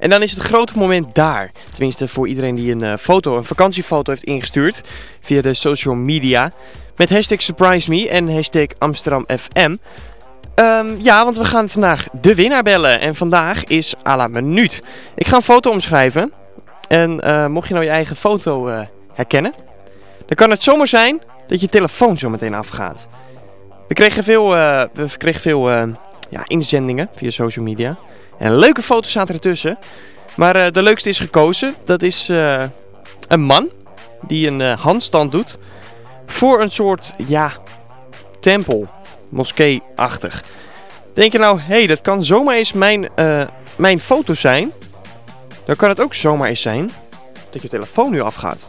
En dan is het grote moment daar. Tenminste voor iedereen die een vakantiefoto heeft ingestuurd via de social media. Met hashtag SurpriseMe en hashtag AmsterdamFM. Ja, want we gaan vandaag de winnaar bellen. En vandaag is à la minuut. Ik ga een foto omschrijven. En mocht je nou je eigen foto herkennen, dan kan het zomaar zijn dat je telefoon zo meteen afgaat. We kregen veel inzendingen via social media. En leuke foto's zaten ertussen. Maar de leukste is gekozen. Dat is een man die een handstand doet voor een soort, tempel. Moskee-achtig. Denk je nou, hé, dat kan zomaar eens mijn foto zijn. Dan kan het ook zomaar eens zijn dat je telefoon nu afgaat.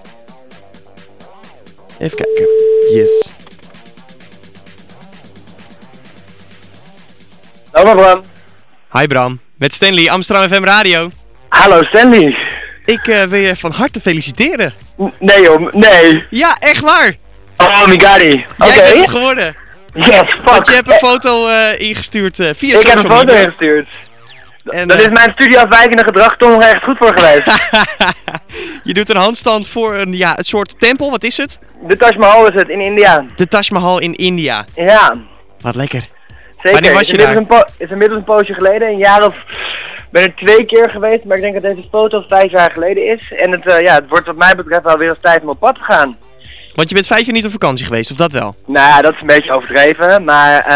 Even kijken. Yes. Hallo Bram. Hi Bram, met Stanley, Amsterdam FM Radio. Hallo Stanley. Ik wil je van harte feliciteren. Nee joh, nee. Ja, echt waar. Oh my godie. Oké. Jij bent het geworden. Yes, fuck. Want je hebt een foto ingestuurd via social media. Ik heb een foto ingestuurd. En, dat is mijn studieafwijkende gedrag toch nog ergens goed voor geweest. Je doet een handstand voor een soort tempel, wat is het? De Taj Mahal is het, in India. De Taj Mahal in India. Ja. Wat lekker. Zeker. Wanneer was je daar? Het is inmiddels een poosje geleden, een jaar of... Ik ben er 2 keer geweest, maar ik denk dat deze foto 5 jaar geleden is. En het wordt wat mij betreft wel weer eens tijd om op pad te gaan. Want je bent 5 jaar niet op vakantie geweest, of dat wel? Nou ja, dat is een beetje overdreven, maar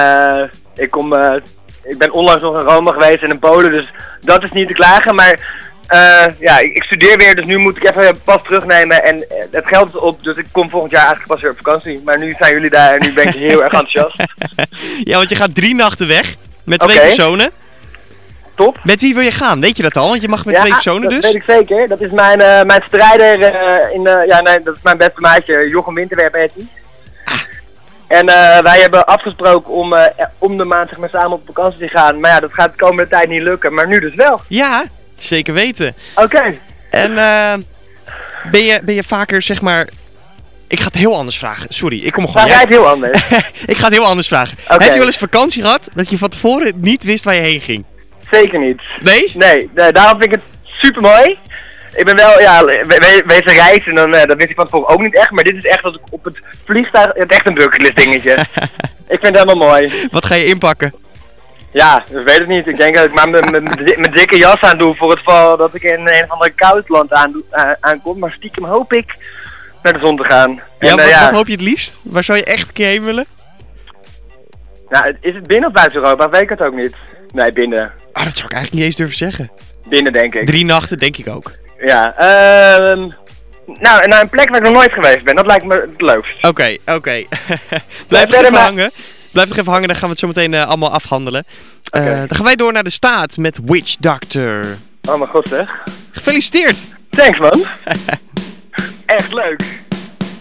ik ben onlangs nog in Rome geweest en in Polen, dus dat is niet te klagen. Maar ik studeer weer, dus nu moet ik even pas terugnemen en het geld is op, dus ik kom volgend jaar eigenlijk pas weer op vakantie. Maar nu zijn jullie daar en nu ben ik heel erg enthousiast. Ja, want je gaat 3 nachten weg met 2 personen. Top. Met wie wil je gaan? Weet je dat al? Want je mag met 2 personen dus. Dat weet ik zeker. Dat is mijn strijder dat is mijn beste maatje, Jochem Winterwerp heet hij. En wij hebben afgesproken om de maand samen op vakantie te gaan. Maar ja, dat gaat de komende tijd niet lukken. Maar nu dus wel. Ja, zeker weten. Oké. En ben je vaker, zeg maar... Ik ga het heel anders vragen. Sorry, ik kom gewoon... Vraag jij het heel anders? Ik ga het heel anders vragen. Okay. Heb je wel eens vakantie gehad dat je van tevoren niet wist waar je heen ging? Zeker niet. Nee? Nee, daarom vind ik het super mooi. Ik ben wel, wezen reizen, dan wist ik van tevoren ook niet echt. Maar dit is echt als ik op het vliegtuig, het is echt een bucketlist dingetje. Ik vind het helemaal mooi. Wat ga je inpakken? Ja, ik weet het niet. Ik denk dat ik maar mijn dikke jas aan doe voor het geval dat ik in een of ander koud land aankom. Maar stiekem hoop ik naar de zon te gaan. Ja, wat hoop je het liefst? Waar zou je echt een keer heen willen? Nou, is het binnen of buiten Europa? Weet ik het ook niet. Nee, binnen. Ah, dat zou ik eigenlijk niet eens durven zeggen. Binnen, denk ik. 3 nachten, denk ik ook. Ja, naar een plek waar ik nog nooit geweest ben. Dat lijkt me het leukst. Oké. Blijf nog even hangen. Blijf nog even hangen, dan gaan we het zo meteen allemaal afhandelen. Dan gaan wij door naar de staat met Witch Doctor. Oh mijn god zeg. Gefeliciteerd! Thanks man. Echt leuk.